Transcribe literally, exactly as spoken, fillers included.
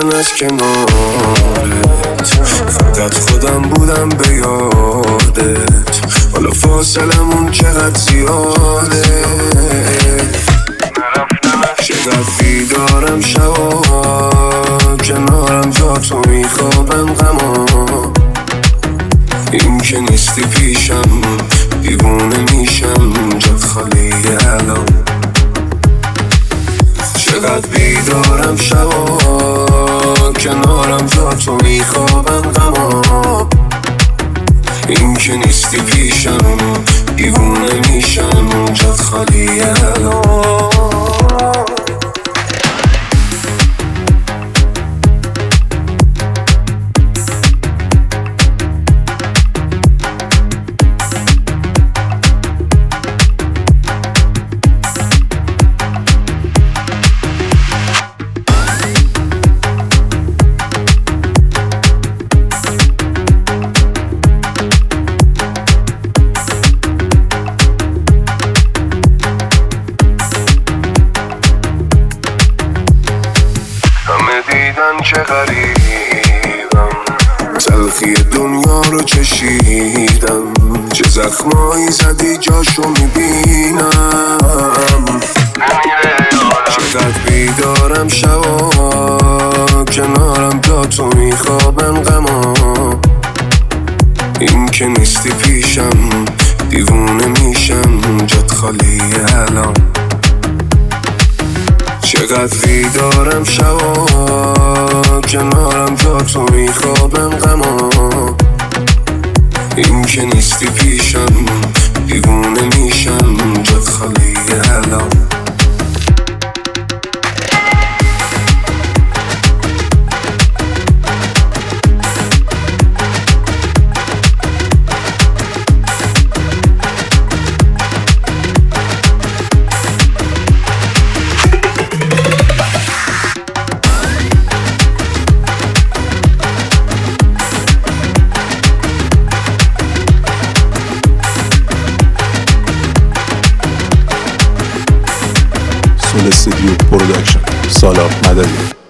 من از کنارت، فقط خودم بودم به یادت. حالا فاصلمون چقدر زیاده، چقدر بیدارم شبا، کنارم جا تو میخوابم غما. این که نیستی پیشم دیوونه میشم، جات خالیه الان. چقدر بیدارم شبا، کنارم جا تو میخوابم غما. این که نیستی پیشم دیوونه میشم، جات خالیه الان. دیدن چه غریبم، تلخی دنیا رو چشیدم. چه زخمایی زدی جاشو میبینم. چقدر بیدارم شبا، کنارم جا تو میخوابم غما. این که نیستی پیشم دیوونه میشم، جات خالیه الان. چقدر بیدارم شبا، کنارم جا تو میخوابم غما. این که نیستی پیشم دیوونه میشم، جات خالیه الان. سول استودیو پروداکشن، سالار مددی.